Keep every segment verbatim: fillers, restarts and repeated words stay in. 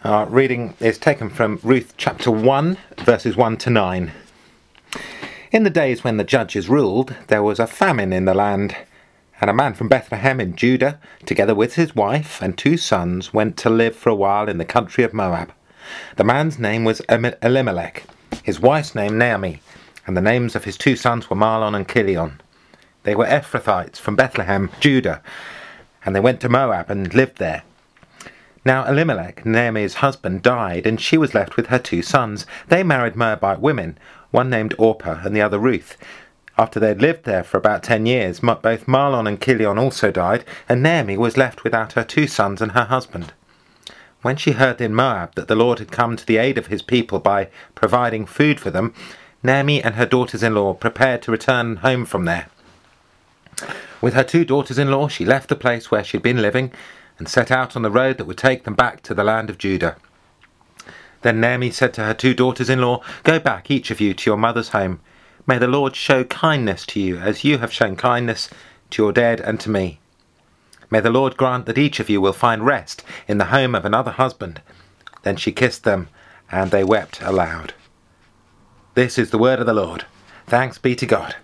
Our reading is taken from Ruth chapter one, verses one to nine. In the days when the judges ruled, there was a famine in the land, and a man from Bethlehem in Judah, together with his wife and two sons, went to live for a while in the country of Moab. The man's name was Elimelech, his wife's name Naomi, and the names of his two sons were Mahlon and Chilion. They were Ephrathites from Bethlehem, Judah, and they went to Moab and lived there. Now Elimelech, Naomi's husband, died, and she was left with her two sons. They married Moabite women, one named Orpah and the other Ruth. After they had lived there for about ten years, both Mahlon and Chilion also died, and Naomi was left without her two sons and her husband. When she heard in Moab that the Lord had come to the aid of his people by providing food for them, Naomi and her daughters-in-law prepared to return home from there. With her two daughters-in-law, she left the place where she had been living and set out on the road that would take them back to the land of Judah. Then Naomi said to her two daughters-in-law, "Go back, each of you, to your mother's home. May the Lord show kindness to you, as you have shown kindness to your dead and to me. May the Lord grant that each of you will find rest in the home of another husband." Then she kissed them, and they wept aloud. This is the word of the Lord. Thanks be to God.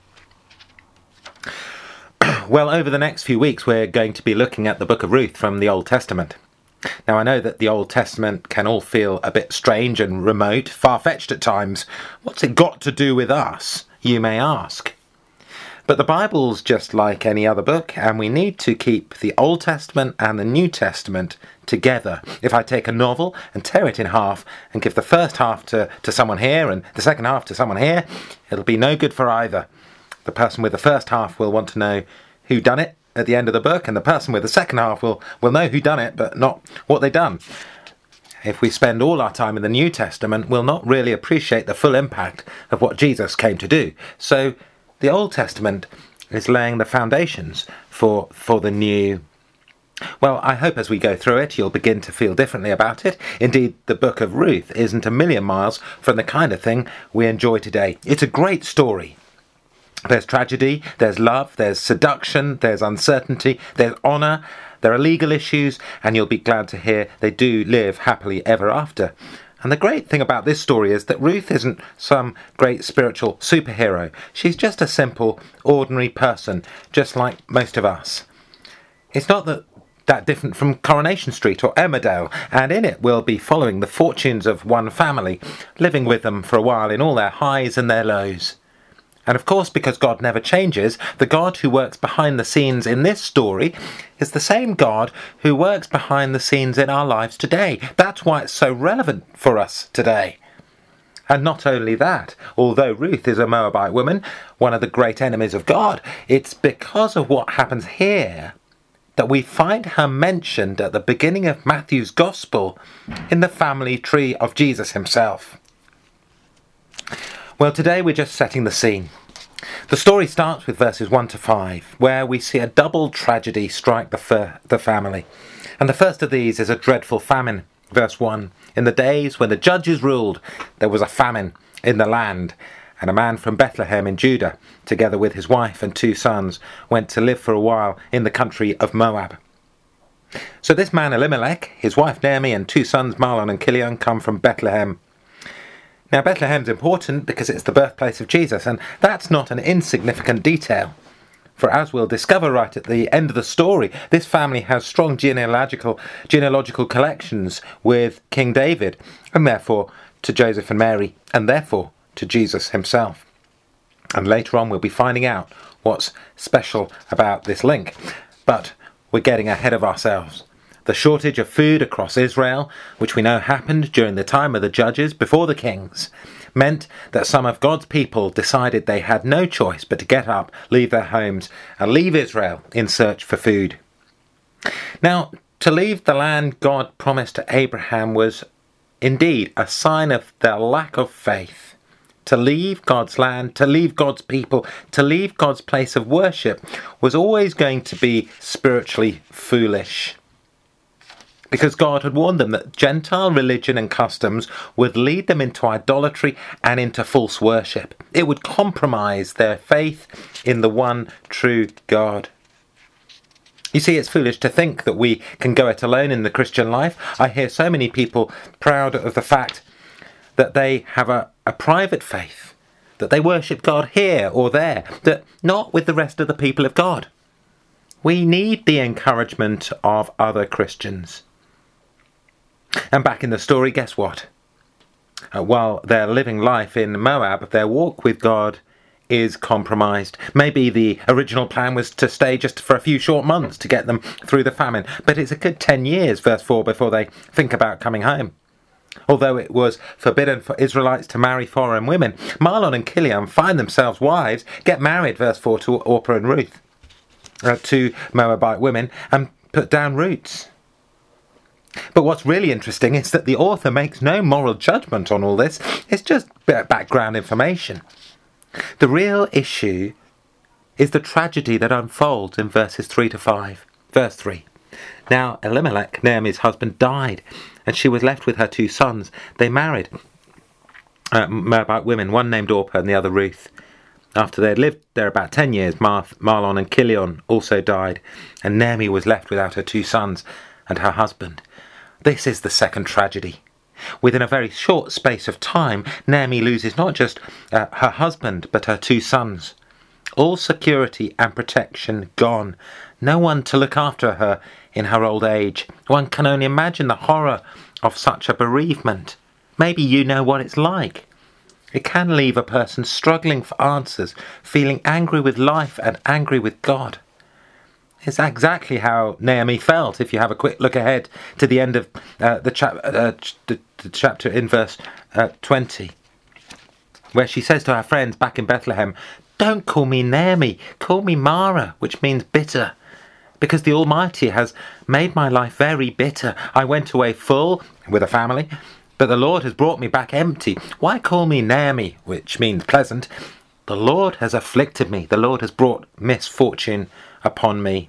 Well, over the next few weeks, we're going to be looking at the book of Ruth from the Old Testament. Now, I know that the Old Testament can all feel a bit strange and remote, far-fetched at times. What's it got to do with us, you may ask? But the Bible's just like any other book, and we need to keep the Old Testament and the New Testament together. If I take a novel and tear it in half and give the first half to, to someone here and the second half to someone here, it'll be no good for either. The person with the first half will want to know who done it at the end of the book, and the person with the second half will, will know who done it, but not what they done. If we spend all our time in the New Testament, we'll not really appreciate the full impact of what Jesus came to do. So the Old Testament is laying the foundations for, for the New. Well, I hope as we go through it, you'll begin to feel differently about it. Indeed, the book of Ruth isn't a million miles from the kind of thing we enjoy today. It's a great story. There's tragedy, there's love, there's seduction, there's uncertainty, there's honour, there are legal issues, and you'll be glad to hear they do live happily ever after. And the great thing about this story is that Ruth isn't some great spiritual superhero. She's just a simple, ordinary person, just like most of us. It's not that, that different from Coronation Street or Emmerdale, and in it we'll be following the fortunes of one family, living with them for a while in all their highs and their lows. And of course, because God never changes, the God who works behind the scenes in this story is the same God who works behind the scenes in our lives today. That's why it's so relevant for us today. And not only that, although Ruth is a Moabite woman, one of the great enemies of God, it's because of what happens here that we find her mentioned at the beginning of Matthew's Gospel in the family tree of Jesus himself. Well, today we're just setting the scene. The story starts with verses one to five, where we see a double tragedy strike the, fir- the family. And the first of these is a dreadful famine. Verse one, "In the days when the judges ruled, there was a famine in the land, and a man from Bethlehem in Judah, together with his wife and two sons, went to live for a while in the country of Moab." So this man Elimelech, his wife Naomi, and two sons Mahlon and Chilion come from Bethlehem. Now, Bethlehem's important because it's the birthplace of Jesus, and that's not an insignificant detail. For as we'll discover right at the end of the story, this family has strong genealogical genealogical collections with King David, and therefore to Joseph and Mary, and therefore to Jesus himself. And later on we'll be finding out what's special about this link. But we're getting ahead of ourselves. The shortage of food across Israel, which we know happened during the time of the judges before the kings, meant that some of God's people decided they had no choice but to get up, leave their homes, and leave Israel in search for food. Now, to leave the land God promised to Abraham was indeed a sign of their lack of faith. To leave God's land, to leave God's people, to leave God's place of worship was always going to be spiritually foolish. Because God had warned them that Gentile religion and customs would lead them into idolatry and into false worship. It would compromise their faith in the one true God. You see, it's foolish to think that we can go it alone in the Christian life. I hear so many people proud of the fact that they have a, a private faith, that they worship God here or there, that not with the rest of the people of God. We need the encouragement of other Christians. And back in the story, guess what? Uh, while they're living life in Moab, their walk with God is compromised. Maybe the original plan was to stay just for a few short months to get them through the famine, but it's a good ten years, verse four, before they think about coming home. Although it was forbidden for Israelites to marry foreign women, Mahlon and Chilion find themselves wives, get married, verse four, to Orpah and Ruth, uh, two Moabite women, and put down roots. But what's really interesting is that the author makes no moral judgment on all this. It's just background information. The real issue is the tragedy that unfolds in verses three to five. Verse three. Now Elimelech, Naomi's husband, died, and she was left with her two sons. They married uh, Moabite women, one named Orpah and the other Ruth. After they had lived there about ten years, Mar- Mahlon and Chilion also died, and Naomi was left without her two sons and her husband. This is the second tragedy. Within a very short space of time, Naomi loses not just uh, her husband, but her two sons. All security and protection gone. No one to look after her in her old age. One can only imagine the horror of such a bereavement. Maybe you know what it's like. It can leave a person struggling for answers, feeling angry with life and angry with God. It's exactly how Naomi felt, if you have a quick look ahead to the end of uh, the, chap- uh, the, the chapter in verse uh, twenty, where she says to her friends back in Bethlehem, "Don't call me Naomi, call me Mara," which means bitter, because the Almighty has made my life very bitter. I went away full with a family, but the Lord has brought me back empty. Why call me Naomi, which means pleasant? The Lord has afflicted me. The Lord has brought misfortune upon me.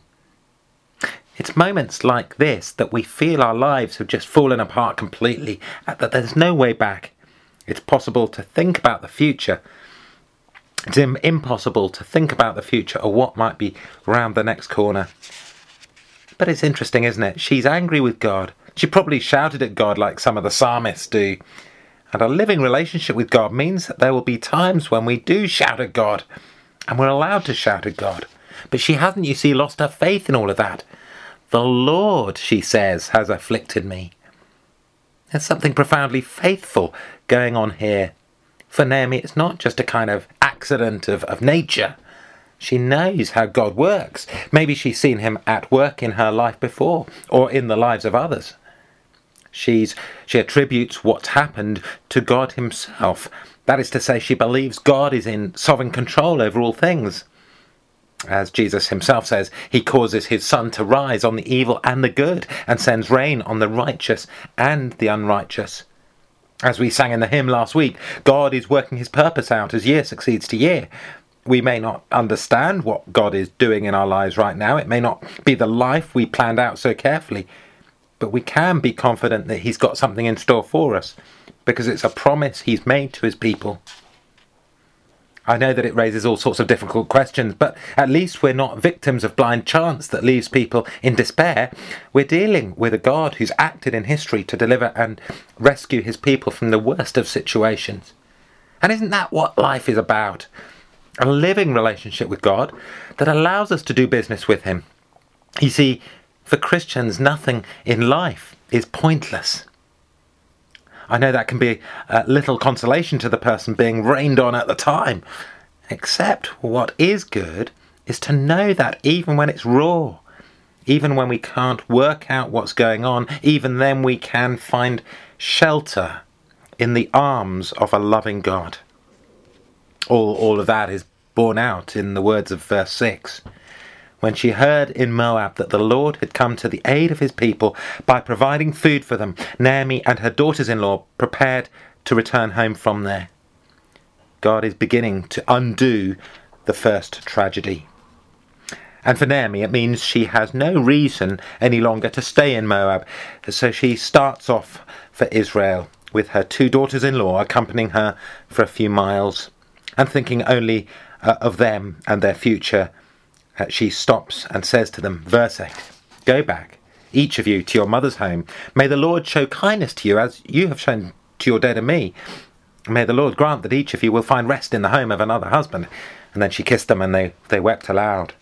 It's moments like this that we feel our lives have just fallen apart completely, that there's no way back. It's possible to think about the future. It's impossible to think about the future or what might be round the next corner. But it's interesting, isn't it? She's angry with God. She probably shouted at God like some of the psalmists do. And a living relationship with God means that there will be times when we do shout at God, and we're allowed to shout at God. But she hasn't, you see, lost her faith in all of that. The Lord, she says, has afflicted me. There's something profoundly faithful going on here. For Naomi, it's not just a kind of accident of, of nature. She knows how God works. Maybe she's seen him at work in her life before, or in the lives of others. She's, she attributes what's happened to God himself. That is to say, she believes God is in sovereign control over all things. As Jesus himself says, he causes his sun to rise on the evil and the good, and sends rain on the righteous and the unrighteous. As we sang in the hymn last week, God is working his purpose out as year succeeds to year. We may not understand what God is doing in our lives right now. It may not be the life we planned out so carefully, but we can be confident that he's got something in store for us, because it's a promise he's made to his people. I know that it raises all sorts of difficult questions, but at least we're not victims of blind chance that leaves people in despair. We're dealing with a God who's acted in history to deliver and rescue his people from the worst of situations. And isn't that what life is about? A living relationship with God that allows us to do business with him. You see, for Christians, nothing in life is pointless. I know that can be a little consolation to the person being rained on at the time. Except what is good is to know that even when it's raw, even when we can't work out what's going on, even then we can find shelter in the arms of a loving God. All, all of that is borne out in the words of verse six. When she heard in Moab that the Lord had come to the aid of his people by providing food for them, Naomi and her daughters-in-law prepared to return home from there. God is beginning to undo the first tragedy. And for Naomi, it means she has no reason any longer to stay in Moab. So she starts off for Israel with her two daughters-in-law accompanying her for a few miles and thinking only uh, of them and their future uh, she stops and says to them, verse eight, "Go back, each of you, to your mother's home. May the Lord show kindness to you as you have shown to your dead and me. May the Lord grant that each of you will find rest in the home of another husband." And then she kissed them and they, they wept aloud.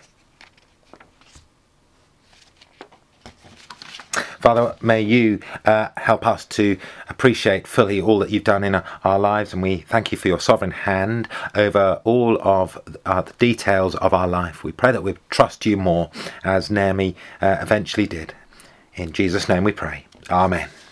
Father, may you uh, help us to appreciate fully all that you've done in our lives, and we thank you for your sovereign hand over all of uh, the details of our life. We pray that we trust you more, as Naomi uh, eventually did. In Jesus' name we pray. Amen.